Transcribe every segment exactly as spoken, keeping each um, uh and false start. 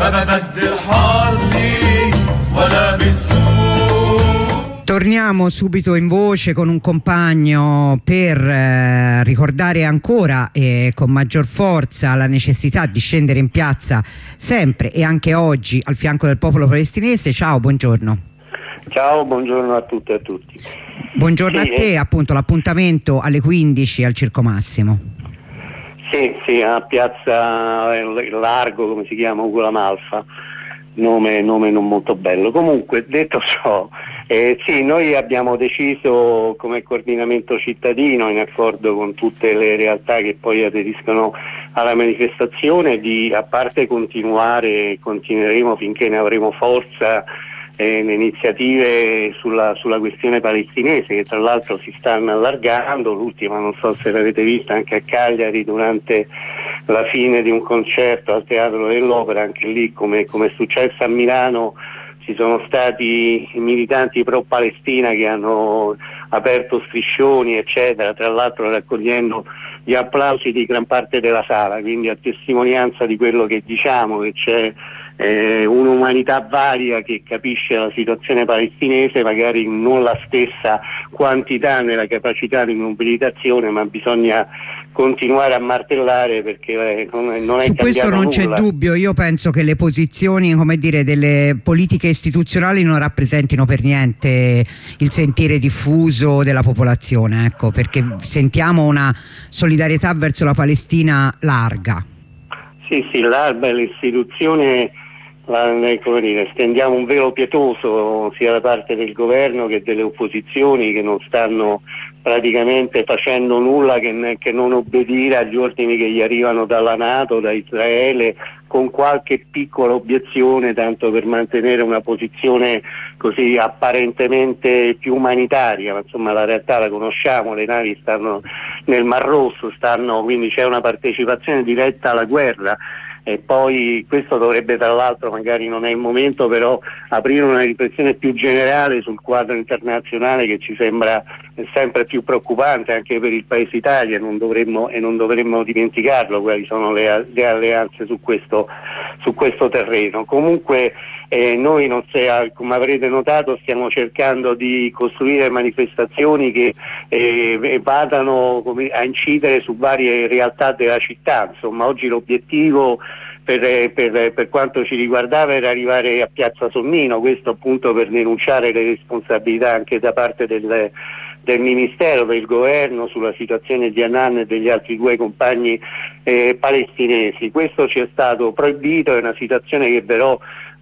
Torniamo subito in voce con un compagno per eh, ricordare ancora e con maggior forza la necessità di scendere in piazza sempre e anche oggi al fianco del popolo palestinese. Ciao, buongiorno. Ciao, buongiorno a tutte e a tutti. Buongiorno sì, a te, eh. appunto l'appuntamento alle quindici al Circo Massimo. Sì, sì, a Piazza Largo, come si chiama, Ugo La Malfa. Nome, nome non molto bello. Comunque, detto ciò, eh, sì, noi abbiamo deciso come coordinamento cittadino, in accordo con tutte le realtà che poi aderiscono alla manifestazione, di a parte continuare, continueremo finché ne avremo forza, eh, le iniziative sulla, sulla questione palestinese, che tra l'altro si stanno allargando. L'ultima, non so se l'avete vista, anche a Cagliari durante la fine di un concerto al Teatro dell'Opera, anche lì come, come è successo a Milano ci sono stati militanti pro-Palestina che hanno aperto striscioni eccetera, tra l'altro raccogliendo gli applausi di gran parte della sala, quindi a testimonianza di quello che diciamo, che c'è eh, un'umanità varia che capisce la situazione palestinese, magari non la stessa quantità nella capacità di mobilitazione, ma bisogna continuare a martellare perché non è, non è su questo non c'è dubbio. Io penso che le posizioni, come dire, delle politiche istituzionali non rappresentino per niente il sentire diffuso della popolazione, ecco, perché sentiamo una solidarietà verso la Palestina larga. Sì, sì, larga l'istituzione, la, come dire, stendiamo un velo pietoso sia da parte del governo che delle opposizioni, che non stanno praticamente facendo nulla che, che non obbedire agli ordini che gli arrivano dalla NATO, da Israele, con qualche piccola obiezione, tanto per mantenere una posizione così apparentemente più umanitaria, ma insomma la realtà la conosciamo, le navi stanno nel Mar Rosso, stanno, quindi c'è una partecipazione diretta alla guerra. E poi questo dovrebbe, tra l'altro, magari non è il momento, però aprire una riflessione più generale sul quadro internazionale che ci sembra sempre più preoccupante anche per il paese Italia, non dovremmo, e non dovremmo dimenticarlo quali sono le, le alleanze su questo, su questo terreno. Comunque eh, noi, non se, come avrete notato, stiamo cercando di costruire manifestazioni che eh, vadano come, a incidere su varie realtà della città. Insomma, oggi l'obiettivo Per, per, per quanto ci riguardava era arrivare a Piazza Sonnino, questo appunto per denunciare le responsabilità anche da parte del, del Ministero, del Governo sulla situazione di Hanan e degli altri due compagni eh, palestinesi. Questo ci è stato proibito, è una situazione che però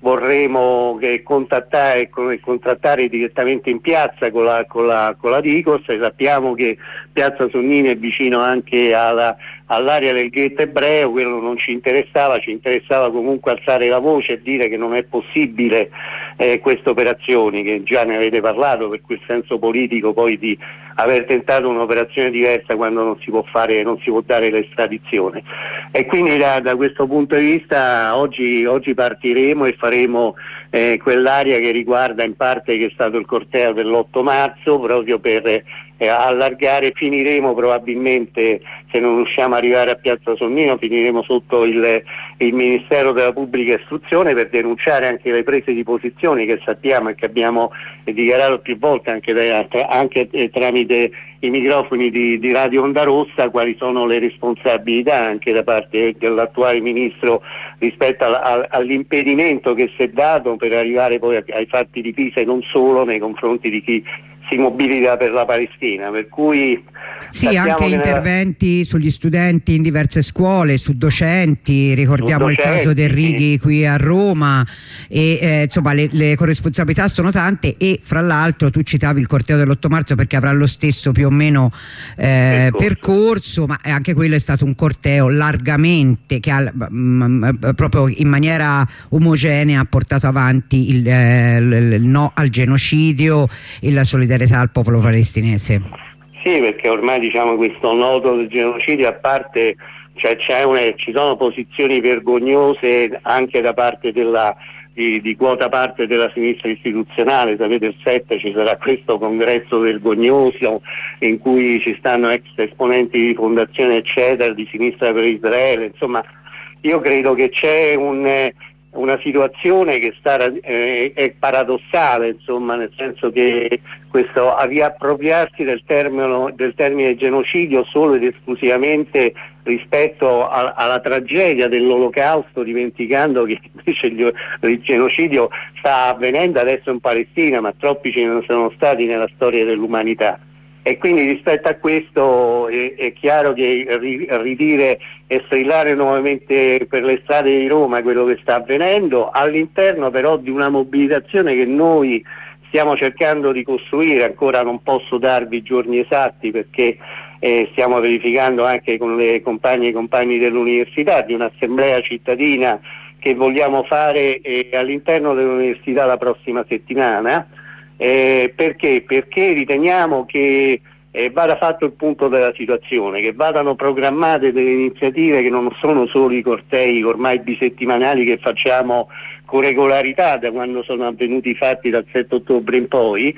vorremmo che contattare, contrattare direttamente in piazza con la, con la, con la Digos. Sappiamo che Piazza Sonnino è vicino anche alla, all'area del ghetto ebreo, quello non ci interessava, ci interessava comunque alzare la voce e dire che non è possibile eh, queste operazioni, che già ne avete parlato, per quel senso politico poi di aver tentato un'operazione diversa quando non si può fare, non si può dare l'estradizione. E quindi da, da questo punto di vista oggi, oggi partiremo e faremo eh, quell'area che riguarda in parte, che è stato il corteo dell'otto marzo, proprio per eh, allargare. Finiremo probabilmente, se non riusciamo ad arrivare a Piazza Sonnino, finiremo sotto il, il Ministero della Pubblica Istruzione per denunciare anche le prese di posizione che sappiamo e che abbiamo dichiarato più volte anche, da, anche eh, tramite i microfoni di, di Radio Onda Rossa, quali sono le responsabilità anche da parte dell'attuale Ministro rispetto al, al, all'impedimento che si è dato per arrivare poi ai fatti di Pisa e non solo, nei confronti di chi si mobilita per la Palestina, per cui sì, anche interventi nella... sugli studenti in diverse scuole, su docenti, ricordiamo su docenti, il caso del Righi sì. qui a Roma, e eh, insomma le, le corresponsabilità sono tante, e fra l'altro tu citavi il corteo dell'otto marzo perché avrà lo stesso più o meno eh, percorso. percorso, ma anche quello è stato un corteo largamente che ha mh, proprio in maniera omogenea ha portato avanti il, eh, il no al genocidio e la solidarietà al popolo palestinese. Sì, perché ormai diciamo questo nodo del genocidio, a parte cioè, c'è una, ci sono posizioni vergognose anche da parte della, di, di quota parte della sinistra istituzionale. Sapete, il sette ci sarà questo congresso vergognoso in cui ci stanno ex esponenti di fondazione eccetera, di Sinistra per Israele. Insomma, io credo che c'è un una situazione che sta, eh, è paradossale, insomma, nel senso che questo riappropriarsi del termine, del termine genocidio solo ed esclusivamente rispetto a, alla tragedia dell'Olocausto, dimenticando che invece il, il genocidio sta avvenendo adesso in Palestina, ma troppi ce ne sono stati nella storia dell'umanità. E quindi rispetto a questo è, è chiaro che ridire e strillare nuovamente per le strade di Roma quello che sta avvenendo, all'interno però di una mobilitazione che noi stiamo cercando di costruire. Ancora non posso darvi i giorni esatti perché eh, stiamo verificando anche con le compagne e compagni dell'università di un'assemblea cittadina che vogliamo fare eh, all'interno dell'università la prossima settimana. Eh, perché? Perché riteniamo che eh, vada fatto il punto della situazione, che vadano programmate delle iniziative che non sono solo i cortei ormai bisettimanali che facciamo con regolarità da quando sono avvenuti i fatti dal sette ottobre in poi,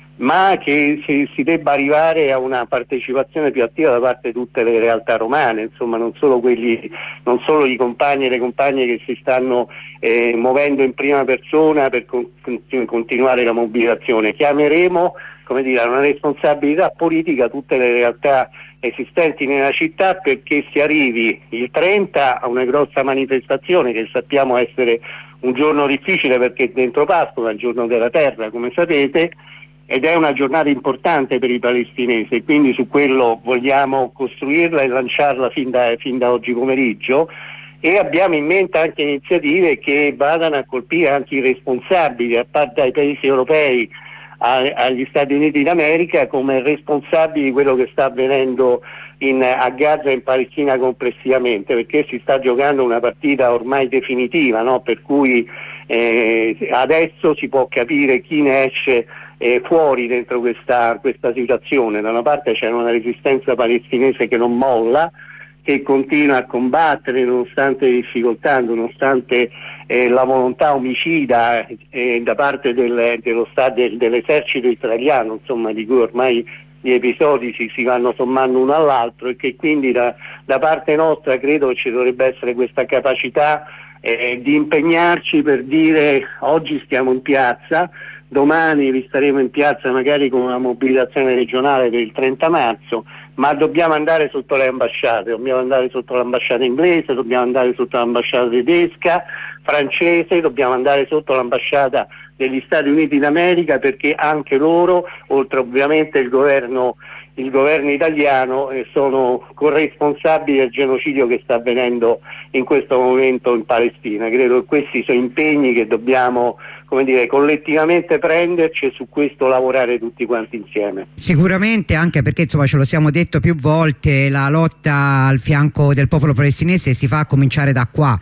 ma che si, si debba arrivare a una partecipazione più attiva da parte di tutte le realtà romane, insomma non solo quelli, non solo i compagni e le compagne che si stanno eh, muovendo in prima persona per con, continuare la mobilitazione. Chiameremo, come dire, una responsabilità politica a tutte le realtà esistenti nella città perché si arrivi il trenta a una grossa manifestazione che sappiamo essere un giorno difficile perché è dentro Pasqua, il giorno della terra, come sapete, ed è una giornata importante per i palestinesi, quindi su quello vogliamo costruirla e lanciarla fin da, fin da oggi pomeriggio, e abbiamo in mente anche iniziative che vadano a colpire anche i responsabili, a parte dai paesi europei a, agli Stati Uniti d'America, come responsabili di quello che sta avvenendo in, a Gaza e in Palestina complessivamente, perché si sta giocando una partita ormai definitiva, no? Per cui eh, adesso si può capire chi ne esce Eh, fuori dentro questa, questa situazione. Da una parte c'è una resistenza palestinese che non molla, che continua a combattere nonostante le difficoltà, nonostante eh, la volontà omicida eh, da parte del, dello stato, del, dell'esercito israeliano, insomma, di cui ormai gli episodi si, si vanno sommando uno all'altro, e che quindi da, da parte nostra credo che ci dovrebbe essere questa capacità eh, di impegnarci per dire: oggi stiamo in piazza, domani vi staremo in piazza magari con una mobilitazione regionale per il trenta marzo, ma dobbiamo andare sotto le ambasciate, dobbiamo andare sotto l'ambasciata inglese, dobbiamo andare sotto l'ambasciata tedesca, francese, dobbiamo andare sotto l'ambasciata degli Stati Uniti d'America, perché anche loro, oltre ovviamente il governo, il governo italiano, eh, sono corresponsabili del genocidio che sta avvenendo in questo momento in Palestina. Credo che questi sono impegni che dobbiamo, come dire, collettivamente prenderci e su questo lavorare tutti quanti insieme. Sicuramente, anche perché insomma ce lo siamo detto più volte, la lotta al fianco del popolo palestinese si fa a cominciare da qua,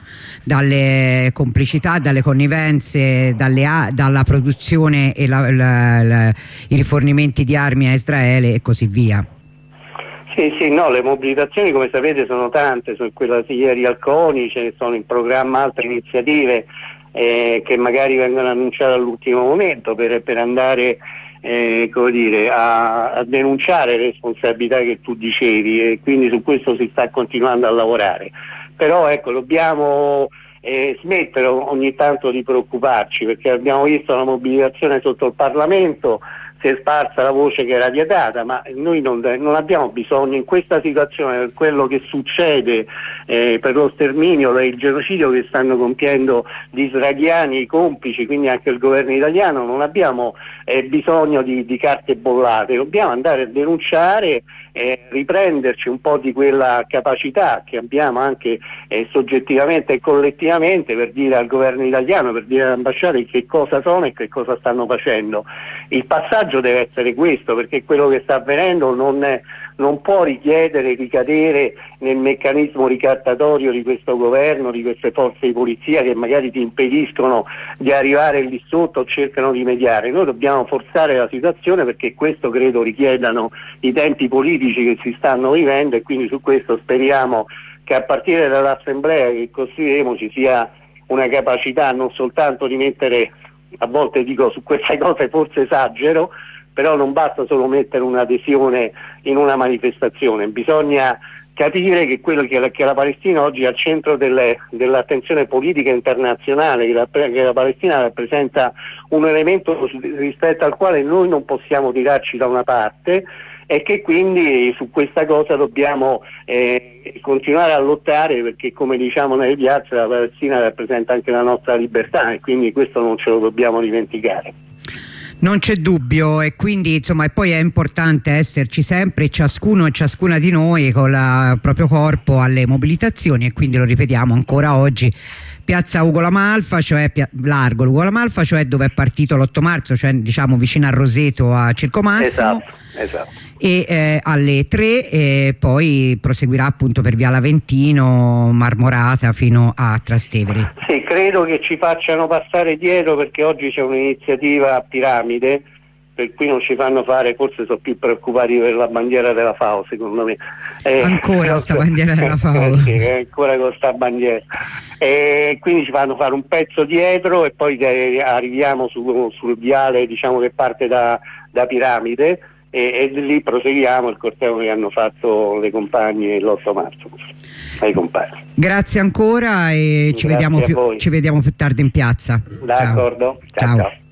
dalle complicità, dalle connivenze, dalle, dalla produzione e la, la, la, i rifornimenti di armi a Israele e così via. Sì, sì, no, le mobilitazioni come sapete sono tante, sono quella di ieri al CONI, ce ne sono in programma altre iniziative eh, che magari vengono annunciate all'ultimo momento per, per andare eh, come dire, a, a denunciare le responsabilità che tu dicevi, e quindi su questo si sta continuando a lavorare. Però ecco, dobbiamo eh, smettere ogni tanto di preoccuparci, perché abbiamo visto la mobilitazione sotto il Parlamento, si è sparsa la voce che era vietata, ma noi non, non abbiamo bisogno in questa situazione, per quello che succede, eh, per lo sterminio, per il genocidio che stanno compiendo gli israeliani, i complici, quindi anche il governo italiano, non abbiamo eh, bisogno di, di carte bollate, dobbiamo andare a denunciare, eh, riprenderci un po' di quella capacità che abbiamo anche eh, soggettivamente e collettivamente per dire al governo italiano, per dire all'ambasciata che cosa sono e che cosa stanno facendo. Il passaggio deve essere questo, perché quello che sta avvenendo non, è, non può richiedere ricadere nel meccanismo ricattatorio di questo governo, di queste forze di polizia che magari ti impediscono di arrivare lì sotto o cercano di mediare. Noi dobbiamo forzare la situazione, perché questo credo richiedano i tempi politici che si stanno vivendo, e quindi su questo speriamo che a partire dall'assemblea che costruiremo ci sia una capacità non soltanto di mettere, a volte dico su queste cose forse esagero, però non basta solo mettere un'adesione in una manifestazione, bisogna capire che quello che la, che la Palestina oggi è al centro delle, dell'attenzione politica internazionale, che la, che la Palestina rappresenta un elemento rispetto al quale noi non possiamo tirarci da una parte, e che quindi su questa cosa dobbiamo eh, continuare a lottare, perché come diciamo nelle piazze la Palestina rappresenta anche la nostra libertà, e quindi questo non ce lo dobbiamo dimenticare. Non c'è dubbio, e quindi insomma e poi è importante esserci sempre, ciascuno e ciascuna di noi con il proprio corpo alle mobilitazioni, e quindi lo ripetiamo ancora oggi. Piazza Ugo La Malfa, cioè largo Ugo La Malfa, cioè dove è partito l'otto marzo, cioè diciamo vicino a Roseto, a Circo Massimo. Esatto, esatto. E eh, alle tre e poi proseguirà appunto per via Laventino, Marmorata fino a Trastevere. Sì, credo che ci facciano passare dietro, perché oggi c'è un'iniziativa a piramide, per cui non ci fanno fare, forse sono più preoccupati per la bandiera della FAO, secondo me. Eh, ancora sta bandiera della FAO. Eh, sì, ancora con sta bandiera. E quindi ci fanno fare un pezzo dietro e poi arriviamo su, sul viale, diciamo, che parte da, da Piramide, e, e lì proseguiamo il corteo che hanno fatto le compagne l'otto marzo. Ai compagni. Grazie ancora e ci vediamo, più, ci vediamo più tardi in piazza. D'accordo. Ciao. Ciao. Ciao.